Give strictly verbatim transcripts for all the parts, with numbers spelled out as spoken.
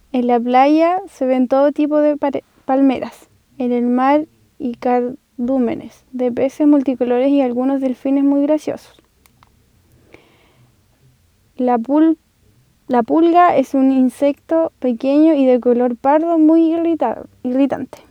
En la playa se ven todo tipo de pare- palmeras. En el mar y cardúmenes de peces multicolores y algunos delfines muy graciosos. La, pul- la pulga es un insecto pequeño y de color pardo muy irrita- irritante.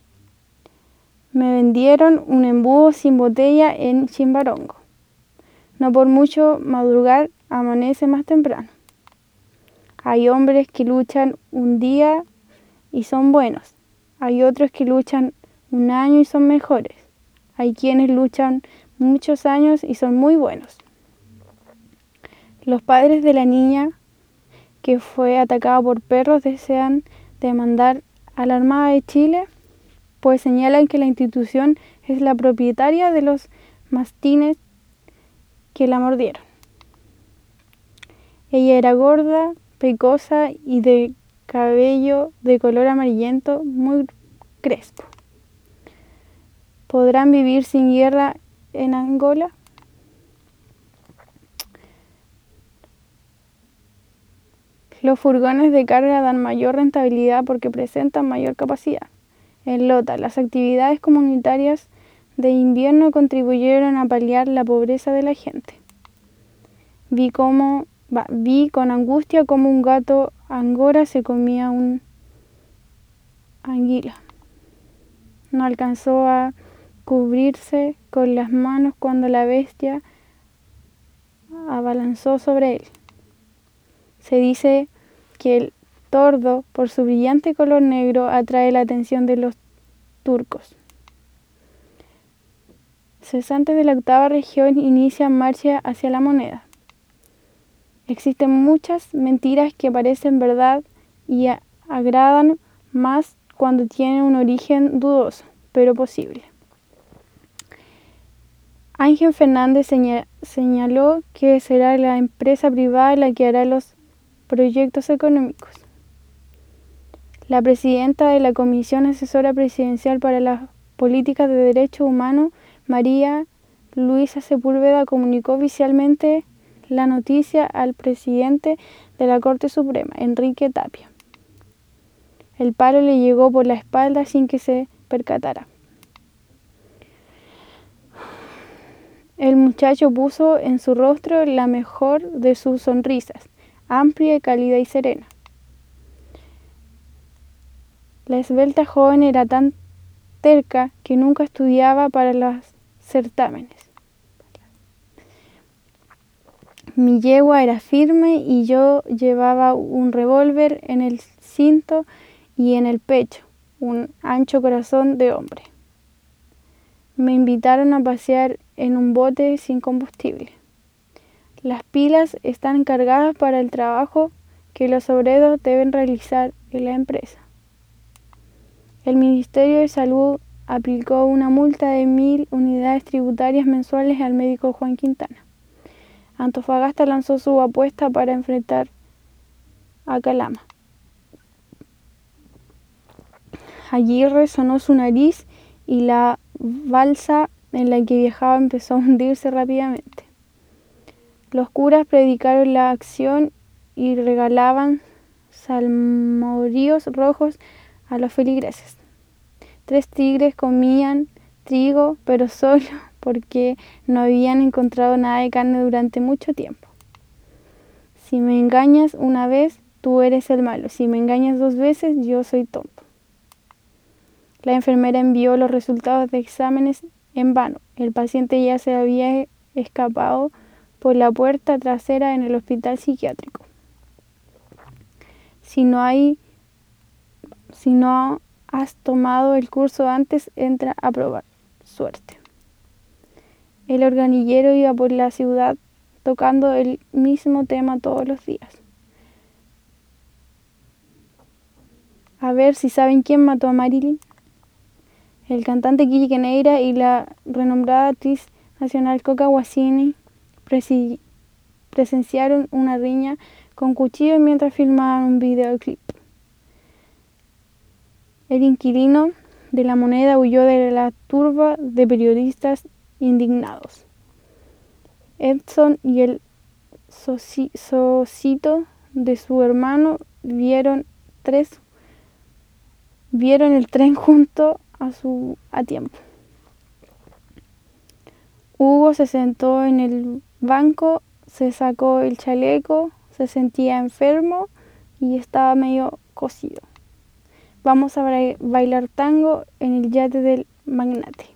Me vendieron un embudo sin botella en Chimbarongo. No por mucho madrugar, amanece más temprano. Hay hombres que luchan un día y son buenos. Hay otros que luchan un año y son mejores. Hay quienes luchan muchos años y son muy buenos. Los padres de la niña que fue atacada por perros desean demandar a la Armada de Chile, pues señalan que la institución es la propietaria de los mastines que la mordieron. Ella era gorda, pecosa y de cabello de color amarillento muy crespo. ¿Podrán vivir sin guerra en Angola? Los furgones de carga dan mayor rentabilidad porque presentan mayor capacidad. En Lota, las actividades comunitarias de invierno contribuyeron a paliar la pobreza de la gente. Vi, cómo, va, vi con angustia cómo un gato angora se comía un anguila. No alcanzó a cubrirse con las manos cuando la bestia abalanzó sobre él. Se dice que el tordo, por su brillante color negro, atrae la atención de los turcos. Cesantes de la octava región inician marcha hacia la moneda. Existen muchas mentiras que parecen verdad y a- agradan más cuando tienen un origen dudoso, pero posible. Ángel Fernández señal, señaló que será la empresa privada la que hará los proyectos económicos. La presidenta de la Comisión Asesora Presidencial para las Políticas de Derechos Humanos, María Luisa Sepúlveda, comunicó oficialmente la noticia al presidente de la Corte Suprema, Enrique Tapia. El palo le llegó por la espalda sin que se percatara. El muchacho puso en su rostro la mejor de sus sonrisas, amplia, cálida y serena. La esbelta joven era tan terca que nunca estudiaba para los certámenes. Mi yegua era firme y yo llevaba un revólver en el cinto y en el pecho, un ancho corazón de hombre. Me invitaron a pasear en un bote sin combustible. Las pilas están cargadas para el trabajo que los obreros deben realizar en la empresa. El Ministerio de Salud aplicó una multa de mil unidades tributarias mensuales al médico Juan Quintana. Antofagasta lanzó su apuesta para enfrentar a Calama. Aguirre sonó su nariz y la balsa en la que viajaba empezó a hundirse rápidamente. Los curas predicaron la acción y regalaban salmorios rojos a los feligreses. Tres tigres comían trigo, pero solo porque no habían encontrado nada de carne durante mucho tiempo. Si me engañas una vez, tú eres el malo. Si me engañas dos veces, yo soy tonto. La enfermera envió los resultados de exámenes en vano. El paciente ya se había escapado por la puerta trasera en el hospital psiquiátrico. Si no hay, si no has tomado el curso antes, entra a probar suerte. El organillero iba por la ciudad tocando el mismo tema todos los días. A ver si saben quién mató a Marilyn. El cantante Quique Neira y la renombrada actriz nacional Coca Guasini presenciaron una riña con cuchillos mientras filmaban un videoclip. El inquilino de La Moneda huyó de la turba de periodistas indignados. Edson y el soci- socito de su hermano vieron tres vieron el tren junto a su a tiempo. Hugo se sentó en el banco, se sacó el chaleco, se sentía enfermo y estaba medio cocido. Vamos a bailar tango en el yate del magnate.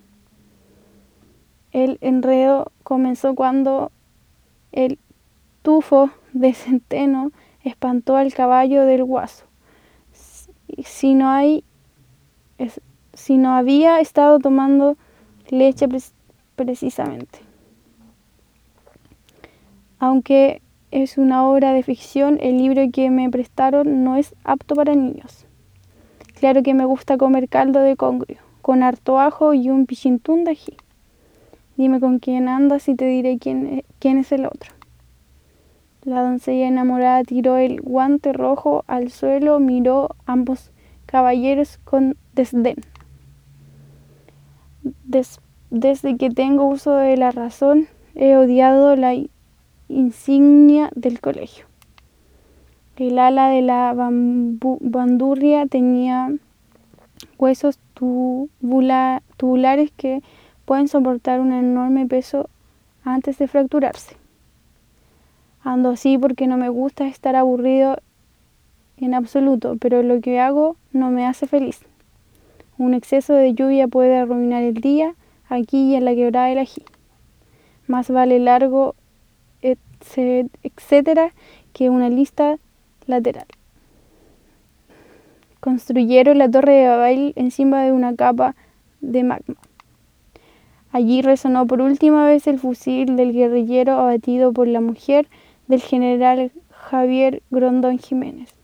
El enredo comenzó cuando el tufo de centeno espantó al caballo del guaso. Si no, hay, si no había estado tomando leche precisamente. Aunque es una obra de ficción, el libro que me prestaron no es apto para niños. Claro que me gusta comer caldo de congrio, con harto ajo y un pichintún de ají. Dime con quién andas y te diré quién, quién es el otro. La doncella enamorada tiró el guante rojo al suelo, miró a ambos caballeros con desdén. Des, desde que tengo uso de la razón, he odiado la insignia del colegio. El ala de la bambu, bandurria tenía huesos tubula, tubulares que pueden soportar un enorme peso antes de fracturarse. Ando así porque no me gusta estar aburrido en absoluto, pero lo que hago no me hace feliz. Un exceso de lluvia puede arruinar el día aquí y en la quebrada del ají. Más vale largo, etcétera, que una lista lateral. Construyeron la torre de Babel encima de una capa de magma. Allí resonó por última vez el fusil del guerrillero abatido por la mujer del general Javier Grondón Jiménez.